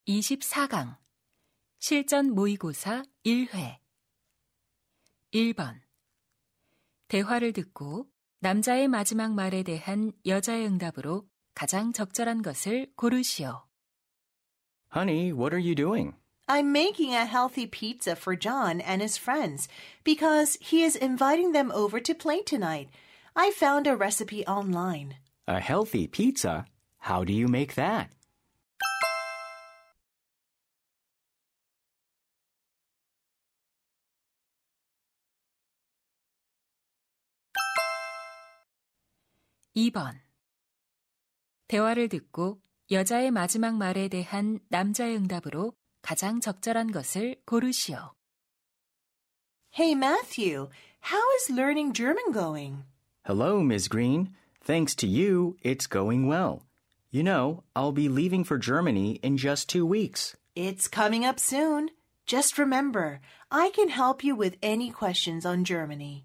24강 실전 모의고사 1회 1번 대화를 듣고 남자의 마지막 말에 대한 여자의 응답으로 가장 적절한 것을 고르시오. Honey, what are you doing? I'm making a healthy pizza for John and his friends because he is inviting them over to play tonight. I found a recipe online. A healthy pizza? How do you make that? (2번) 대화를 듣고 여자의 마지막 말에 대한 남자의 응답으로 가장 적절한 것을 고르시오. Hey, Matthew, how is learning German going? Hello, Ms. Green. Thanks to you, it's going well. You know, I'll be leaving for Germany in just 2 weeks. It's coming up soon. Just remember, I can help you with any questions on Germany.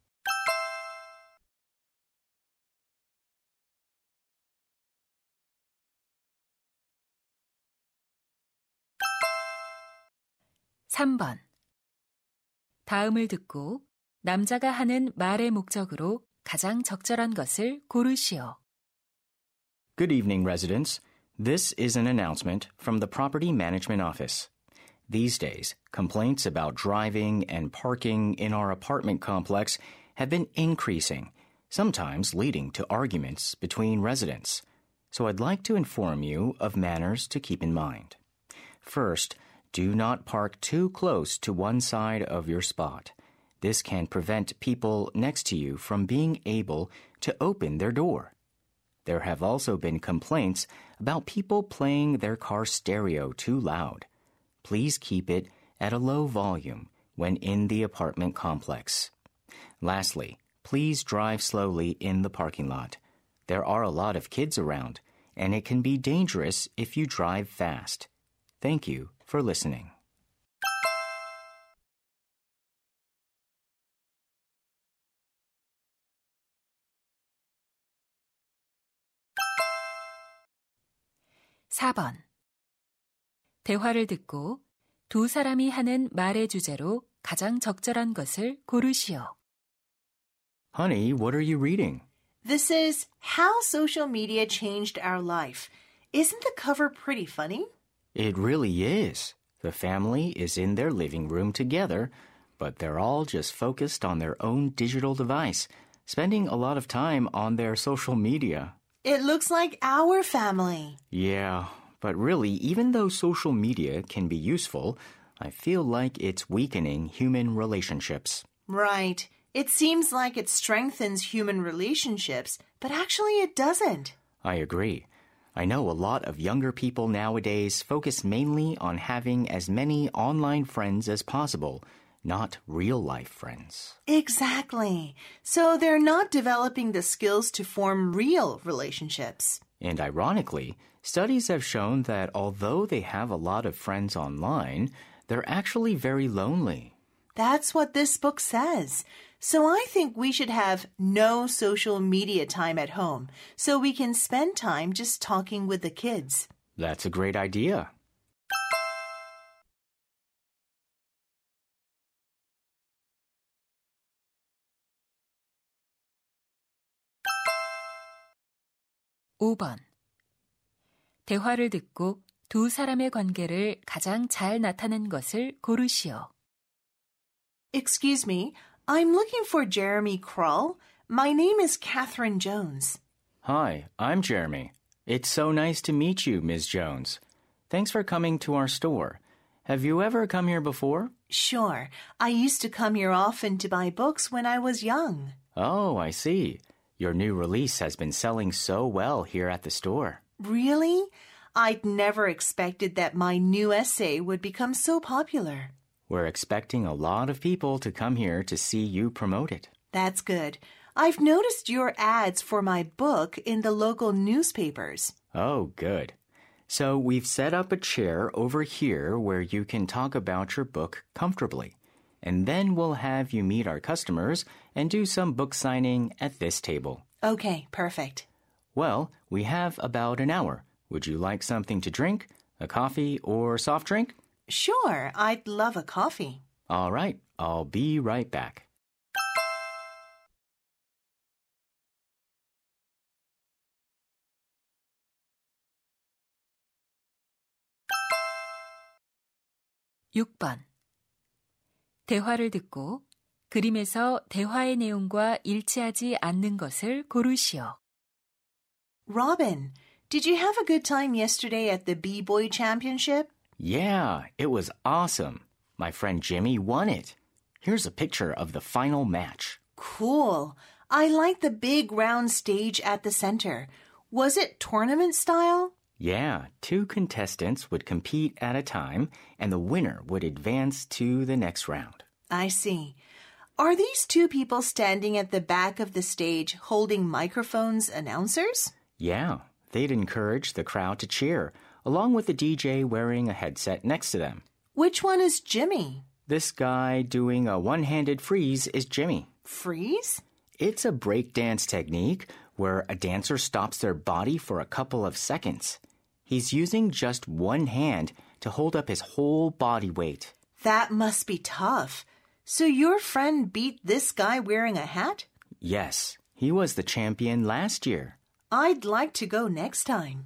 (3번) 다음을 듣고 남자가 하는 말의 목적으로 가장 적절한 것을 고르시오. Good evening, residents. This is an announcement from the Property Management Office. These days, complaints about driving and parking in our apartment complex have been increasing, sometimes leading to arguments between residents. So I'd like to inform you of manners to keep in mind. First, do not park too close to one side of your spot. This can prevent people next to you from being able to open their door. There have also been complaints about people playing their car stereo too loud. Please keep it at a low volume when in the apartment complex. Lastly, please drive slowly in the parking lot. There are a lot of kids around, and it can be dangerous if you drive fast. Thank you for listening. (4번) 대화를 듣고 두 사람이 하는 말의 주제로 가장 적절한 것을 고르시오. Honey, what are you reading? This is How Social Media Changed Our Life. Isn't the cover pretty funny? It really is. The family is in their living room together, but they're all just focused on their own digital device, spending a lot of time on their social media. It looks like our family. Yeah, but really, even though social media can be useful, I feel like it's weakening human relationships. Right. It seems like it strengthens human relationships, but actually it doesn't. I agree. I know a lot of younger people nowadays focus mainly on having as many online friends as possible, not real-life friends. Exactly. So they're not developing the skills to form real relationships. And ironically, studies have shown that although they have a lot of friends online, they're actually very lonely. That's what this book says. So I think we should have no social media time at home so we can spend time just talking with the kids. That's a great idea. (5번) 대화를 듣고 두 사람의 관계를 가장 잘 나타낸 것을 고르시오. Excuse me, I'm looking for Jeremy Krull. My name is Catherine Jones. Hi, I'm Jeremy. It's so nice to meet you, Ms. Jones. Thanks for coming to our store. Have you ever come here before? Sure. I used to come here often to buy books when I was young. Oh, I see. Your new release has been selling so well here at the store. Really? I'd never expected that my new essay would become so popular. We're expecting a lot of people to come here to see you promote it. That's good. I've noticed your ads for my book in the local newspapers. Oh, good. So we've set up a chair over here where you can talk about your book comfortably. And then we'll have you meet our customers and do some book signing at this table. Okay, perfect. Well, we have about an hour. Would you like something to drink? A coffee or soft drink? Sure, I'd love a coffee. All right, I'll be right back. (6번) 대화를 듣고 그림에서 대화의 내용과 일치하지 않는 것을 고르시오. Robin, did you have a good time yesterday at the B-Boy Championship? Yeah, it was awesome. My friend Jimmy won it. Here's a picture of the final match. Cool. I like the big round stage at the center. Was it tournament style? Yeah, 2 contestants would compete at a time, and the winner would advance to the next round. I see. Are these 2 people standing at the back of the stage holding microphones announcers? Yeah, they'd encourage the crowd to cheer, along with the DJ wearing a headset next to them. Which one is Jimmy? This guy doing a one-handed freeze is Jimmy. Freeze? It's a breakdance technique where a dancer stops their body for a couple of seconds. He's using just one hand to hold up his whole body weight. That must be tough. So your friend beat this guy wearing a hat? Yes, he was the champion last year. I'd like to go next time.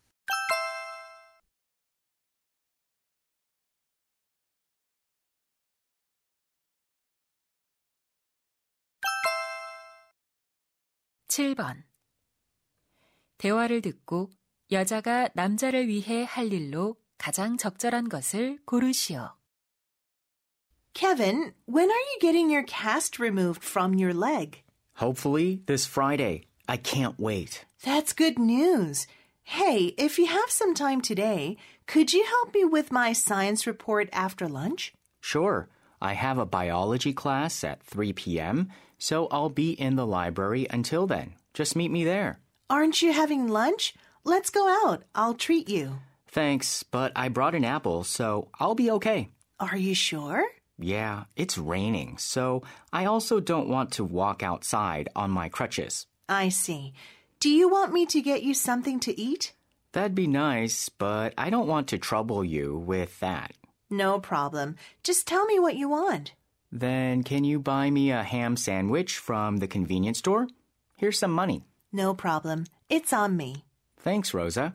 (7번) 대화를 듣고 여자가 남자를 위해 할 일로 가장 적절한 것을 고르시오. Kevin, when are you getting your cast removed from your leg? Hopefully this Friday. I can't wait. That's good news. Hey, if you have some time today, could you help me with my science report after lunch? Sure. I have a biology class at 3 p.m., so I'll be in the library until then. Just meet me there. Aren't you having lunch? Let's go out. I'll treat you. Thanks, but I brought an apple, so I'll be okay. Are you sure? Yeah, it's raining, so I also don't want to walk outside on my crutches. I see. Do you want me to get you something to eat? That'd be nice, but I don't want to trouble you with that. No problem. Just tell me what you want. Then can you buy me a ham sandwich from the convenience store? Here's some money. No problem. It's on me. Thanks, Rosa.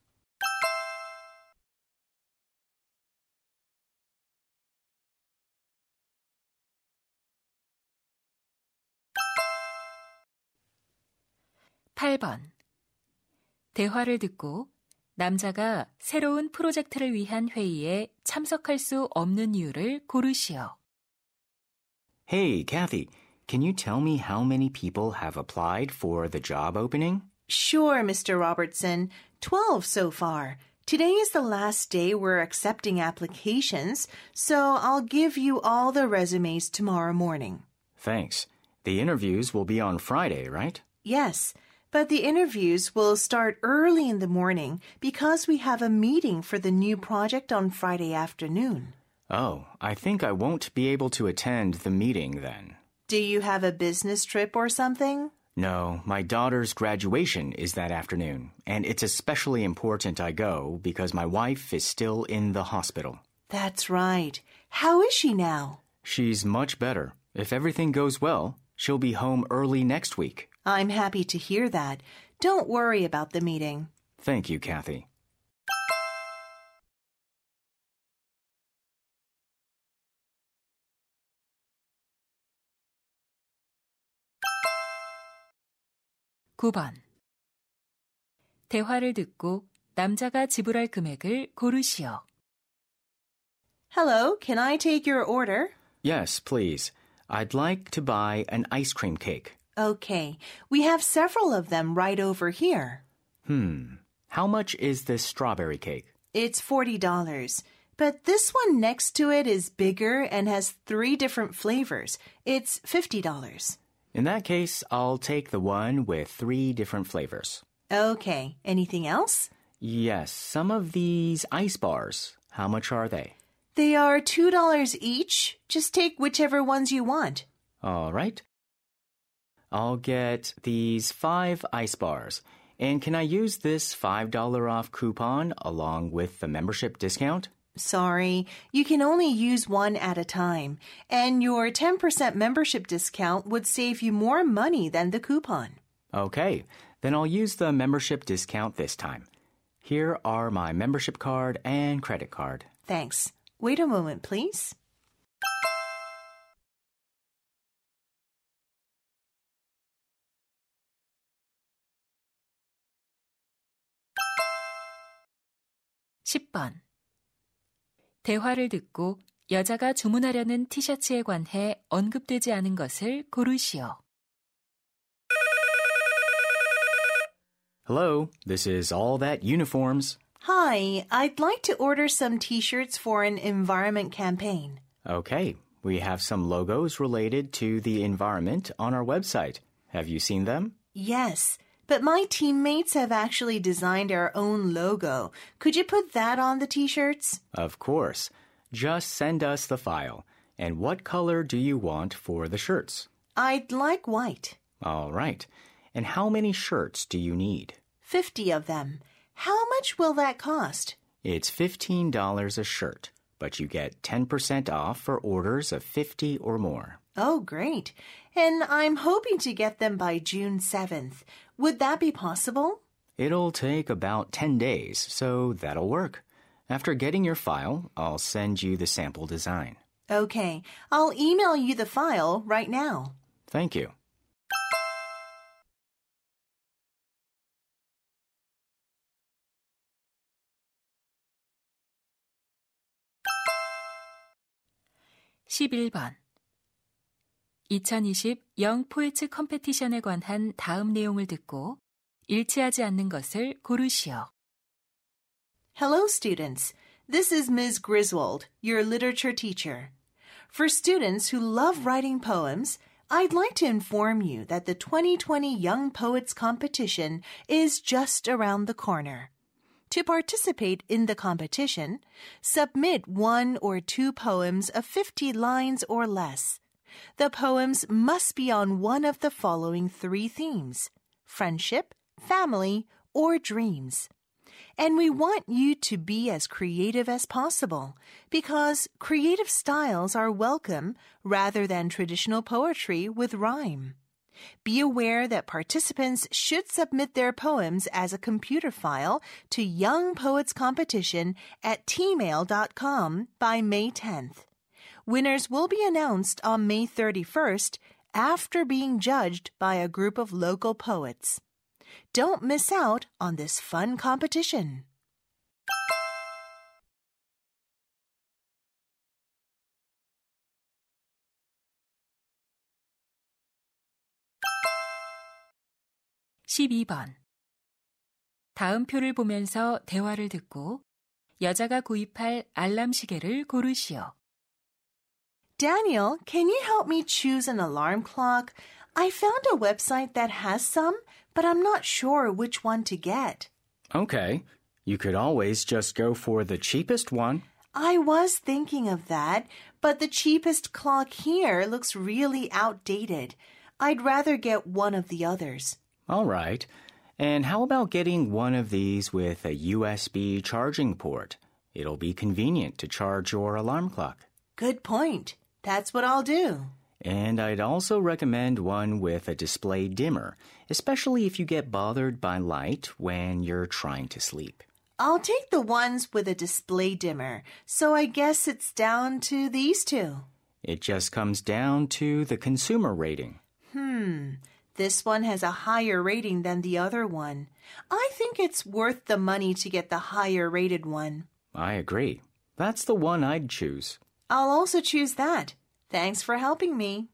(8번) 대화를 듣고 남자가 새로운 프로젝트를 위한 회의에 참석할 수 없는 이유를 고르시오. Hey, Kathy, can you tell me how many people have applied for the job opening? Sure, Mr. Robertson. 12 so far. Today is the last day we're accepting applications, so I'll give you all the resumes tomorrow morning. Thanks. The interviews will be on Friday, right? Yes, but the interviews will start early in the morning because we have a meeting for the new project on Friday afternoon. Oh, I think I won't be able to attend the meeting then. Do you have a business trip or something? No, my daughter's graduation is that afternoon, and it's especially important I go because my wife is still in the hospital. That's right. How is she now? She's much better. If everything goes well, she'll be home early next week. I'm happy to hear that. Don't worry about the meeting. Thank you, Kathy. (9번) 대화를 듣고 남자가 지불할 금액을 고르시오. Hello, can I take your order? Yes, please. I'd like to buy an ice cream cake. Okay, we have several of them right over here. How much is this strawberry cake? It's $40, but this one next to it is bigger and has 3 different flavors. It's $50. In that case, I'll take the one with 3 different flavors. Okay, anything else? Yes, some of these ice bars. How much are they? They are $2 each. Just take whichever ones you want. All right. I'll get these 5 ice bars, And can I use this $5 off coupon along with the membership discount? Sorry, you can only use one at a time, and your 10% membership discount would save you more money than the coupon. Okay, then I'll use the membership discount this time. Here are my membership card and credit card. Thanks. Wait a moment, please. (10번) 대화를 듣고 여자가 주문하려는 티셔츠에 관해 언급되지 않은 것을 고르시오. Hello, this is All That Uniforms. Hi, I'd like to order some t-shirts for an environment campaign. Okay, we have some logos related to the environment on our website. Have you seen them? Yes, but my teammates have actually designed our own logo. Could you put that on the t-shirts? Of course. Just send us the file. And what color do you want for the shirts? I'd like white. All right. And how many shirts do you need? 50 of them. How much will that cost? It's $15 a shirt, but you get 10% off for orders of 50 or more. Oh, great. And I'm hoping to get them by June 7th. Would that be possible? It'll take about 10 days, so that'll work. After getting your file, I'll send you the sample design. Okay, I'll email you the file right now. Thank you. (11번) 2020 영 포에츠 컴페티션에 관한 다음 내용을 듣고 일치하지 않는 것을 고르시오. Hello, students. This is Ms. Griswold, your literature teacher. For students who love writing poems, I'd like to inform you that the 2020 Young Poets Competition is just around the corner. To participate in the competition, submit 1 or 2 poems of 50 lines or less. The poems must be on one of the following 3 themes: friendship, family, or dreams. And we want you to be as creative as possible because creative styles are welcome rather than traditional poetry with rhyme. Be aware that participants should submit their poems as a computer file to Young Poets Competition at tmail.com by May 10th. Winners will be announced on May 31st after being judged by a group of local poets. Don't miss out on this fun competition. (12번) 다음 표를 보면서 대화를 듣고 여자가 구입할 알람 시계를 고르시오. Daniel, can you help me choose an alarm clock? I found a website that has some, but I'm not sure which one to get. Okay. You could always just go for the cheapest one. I was thinking of that, but the cheapest clock here looks really outdated. I'd rather get one of the others. All right. And how about getting one of these with a USB charging port? It'll be convenient to charge your alarm clock. Good point. That's what I'll do. And I'd also recommend one with a display dimmer, especially if you get bothered by light when you're trying to sleep. I'll take the ones with a display dimmer, so I guess it's down to these 2. It just comes down to the consumer rating. This one has a higher rating than the other one. I think it's worth the money to get the higher rated one. I agree. That's the one I'd choose. I'll also choose that. Thanks for helping me.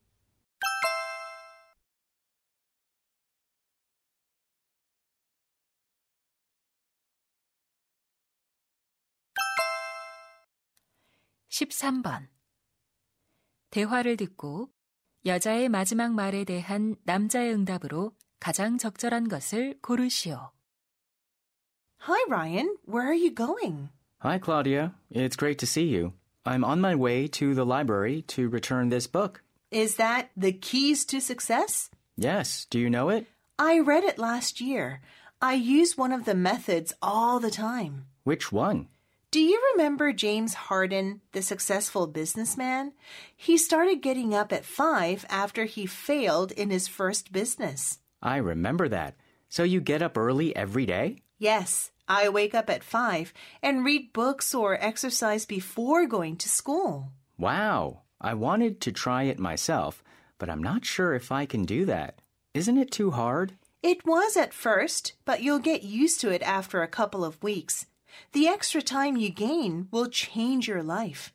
(13번) 대화를 듣고 여자의 마지막 말에 대한 남자의 응답으로 가장 적절한 것을 고르시오. Hi, Ryan. Where are you going? Hi, Claudia. It's great to see you. I'm on my way to the library to return this book. Is that The Keys to Success? Yes. Do you know it? I read it last year. I use one of the methods all the time. Which one? Do you remember James Harden, the successful businessman? He started getting up at 5 after he failed in his first business. I remember that. So you get up early every day? Yes, I wake up at 5 and read books or exercise before going to school. Wow, I wanted to try it myself, but I'm not sure if I can do that. Isn't it too hard? It was at first, but you'll get used to it after a couple of weeks. The extra time you gain will change your life.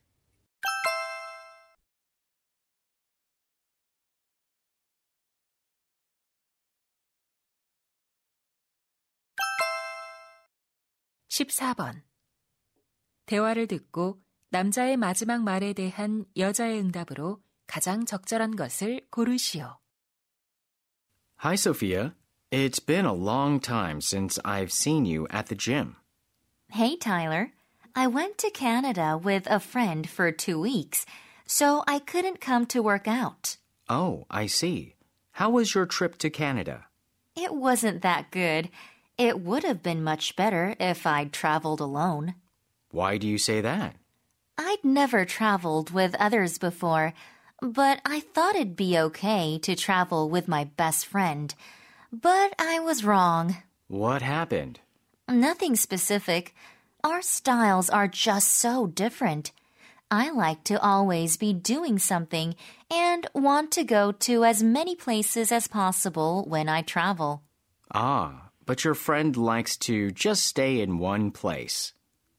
(14번) 대화를 듣고 남자의 마지막 말에 대한 여자의 응답으로 가장 적절한 것을 고르시오. Hi, Sophia. It's been a long time since I've seen you at the gym. Hey, Tyler. I went to Canada with a friend for 2 weeks, so I couldn't come to work out. Oh, I see. How was your trip to Canada? It wasn't that good. It would have been much better if I'd traveled alone. Why do you say that? I'd never traveled with others before, but I thought it'd be okay to travel with my best friend. But I was wrong. What happened? Nothing specific. Our styles are just so different. I like to always be doing something and want to go to as many places as possible when I travel. Ah, but your friend likes to just stay in one place.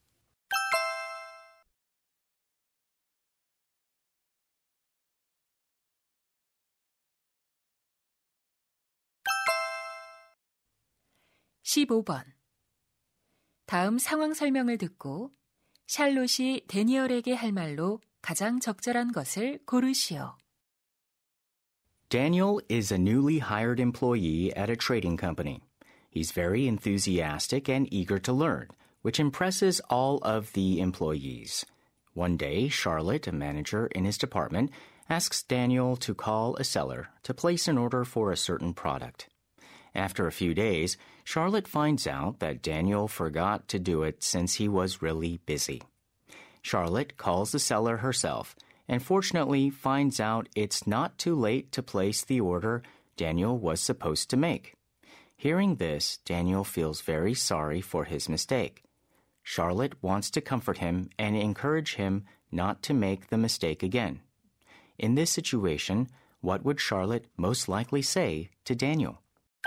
(15번) 다음 상황 설명을 듣고 샬롯이 데니얼에게 할 말로 가장 적절한 것을 고르시오. Daniel is a newly hired employee at a trading company. He's very enthusiastic and eager to learn, which impresses all of the employees. One day, Charlotte, a manager in his department, asks Daniel to call a seller to place an order for a certain product. After a few days, Charlotte finds out that Daniel forgot to do it since he was really busy. Charlotte calls the seller herself and fortunately finds out it's not too late to place the order Daniel was supposed to make. Hearing this, Daniel feels very sorry for his mistake. Charlotte wants to comfort him and encourage him not to make the mistake again. In this situation, what would Charlotte most likely say to Daniel?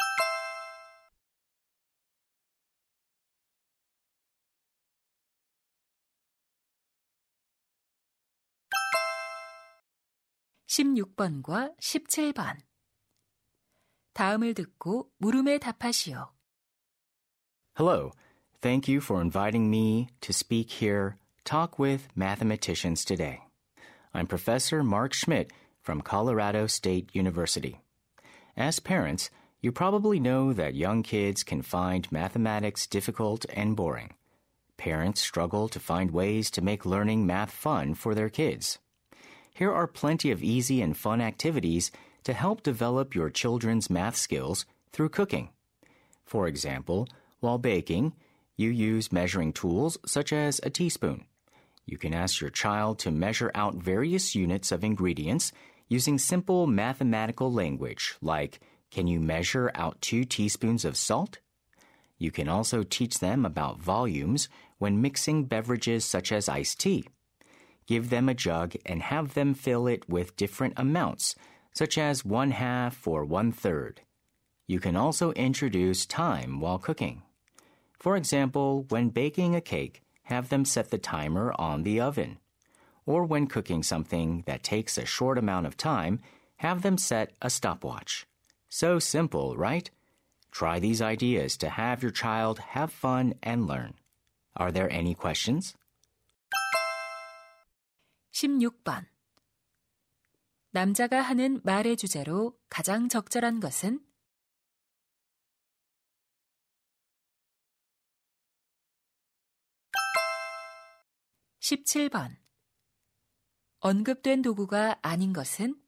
(16번과 17번) 다음을 듣고 물음에 답하시오. Hello. Thank you for inviting me to speak here, talk with mathematicians today. I'm Professor Mark Schmidt from Colorado State University. As parents, you probably know that young kids can find mathematics difficult and boring. Parents struggle to find ways to make learning math fun for their kids. Here are plenty of easy and fun activities to help develop your children's math skills through cooking. For example, while baking, you use measuring tools such as a teaspoon. You can ask your child to measure out various units of ingredients using simple mathematical language like, can you measure out 2 teaspoons of salt? You can also teach them about volumes when mixing beverages such as iced tea. Give them a jug and have them fill it with different amounts, such as 1/2 or 1/3. You can also introduce time while cooking. For example, when baking a cake, have them set the timer on the oven. Or when cooking something that takes a short amount of time, have them set a stopwatch. So simple, right? Try these ideas to have your child have fun and learn. Are there any questions? 16번 남자가 하는 말의 주제로 가장 적절한 것은? 17번 언급된 도구가 아닌 것은?